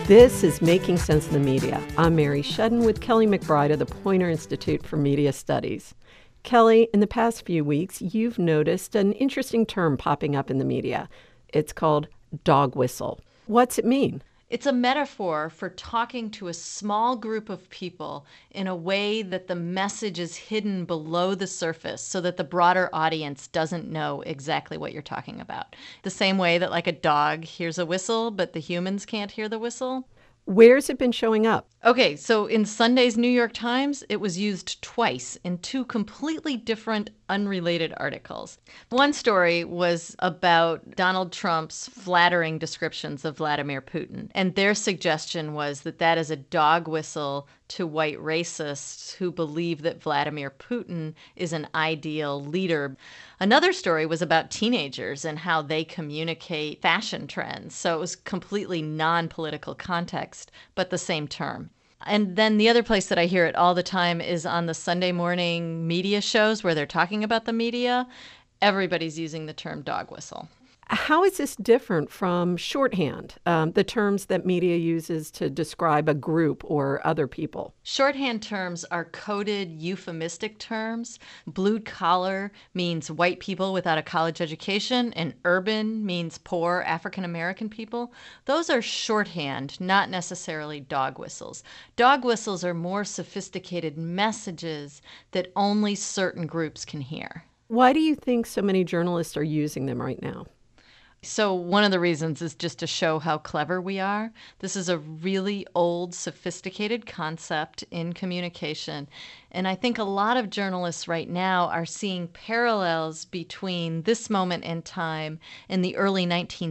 This is Making Sense of the Media. I'm Mary Shedden with Kelly McBride of the Poynter Institute for Media Studies. Kelly, in the past few weeks, you've noticed an interesting term popping up in the media. It's called dog whistle. What's it mean? It's a metaphor for talking to a small group of people in a way that the message is hidden below the surface so that the broader audience doesn't know exactly what you're talking about. The same way that like a dog hears a whistle, but the humans can't hear the whistle. Where's it been showing up? Okay, so in Sunday's New York Times, it was used twice in two completely different, unrelated articles. One story was about Donald Trump's flattering descriptions of Vladimir Putin, and their suggestion was that that is a dog whistle to white racists who believe that Vladimir Putin is an ideal leader. Another story was about teenagers and how they communicate fashion trends. So it was completely non-political context, but the same term. And then the other place that I hear it all the time is on the Sunday morning media shows where they're talking about the media. Everybody's using the term dog whistle. How is this different from shorthand, the terms that media uses to describe a group or other people? Shorthand terms are coded euphemistic terms. Blue collar means white people without a college education, and urban means poor African American people. Those are shorthand, not necessarily dog whistles. Dog whistles are more sophisticated messages that only certain groups can hear. Why do you think so many journalists are using them right now? So one of the reasons is just to show how clever we are. This is a really old, sophisticated concept in communication. And I think a lot of journalists right now are seeing parallels between this moment in time and the early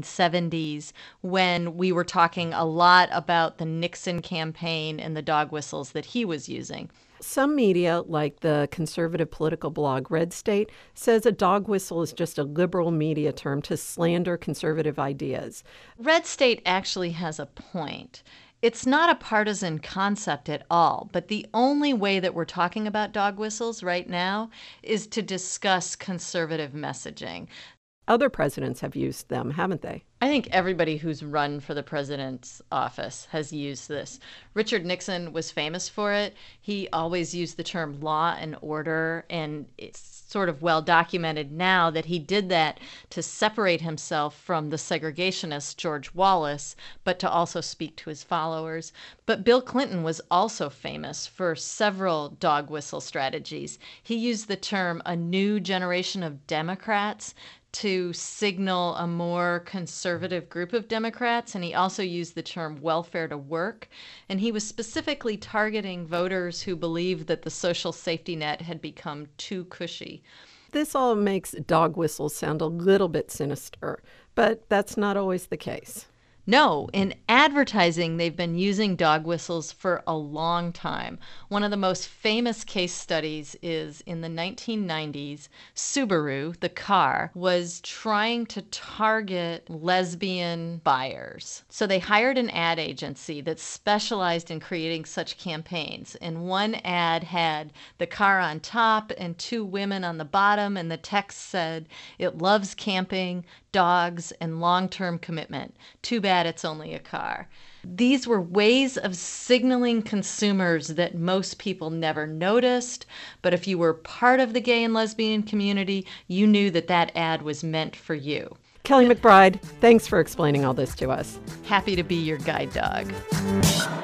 1970s when we were talking a lot about the Nixon campaign and the dog whistles that he was using. Some media, like the conservative political blog Red State, says a dog whistle is just a liberal media term to slander conservative ideas. Red State actually has a point. It's not a partisan concept at all, but the only way that we're talking about dog whistles right now is to discuss conservative messaging. Other presidents have used them, haven't they? I think everybody who's run for the president's office has used this. Richard Nixon was famous for it. He always used the term law and order, and it's sort of well documented now that he did that to separate himself from the segregationist George Wallace, but to also speak to his followers. But Bill Clinton was also famous for several dog whistle strategies. He used the term a new generation of Democrats to signal a more conservative group of Democrats, and he also used the term welfare to work. And he was specifically targeting voters who believed that the social safety net had become too cushy. This all makes dog whistles sound a little bit sinister, but that's not always the case. No, in advertising, they've been using dog whistles for a long time. One of the most famous case studies is in the 1990s, Subaru, the car, was trying to target lesbian buyers. So they hired an ad agency that specialized in creating such campaigns. And one ad had the car on top and two women on the bottom, and the text said, "It loves camping, dogs, and long-term commitment. Too bad it's only a car." These were ways of signaling consumers that most people never noticed, but if you were part of the gay and lesbian community, you knew that that ad was meant for you. Kelly McBride, thanks for explaining all this to us. Happy to be your guide dog.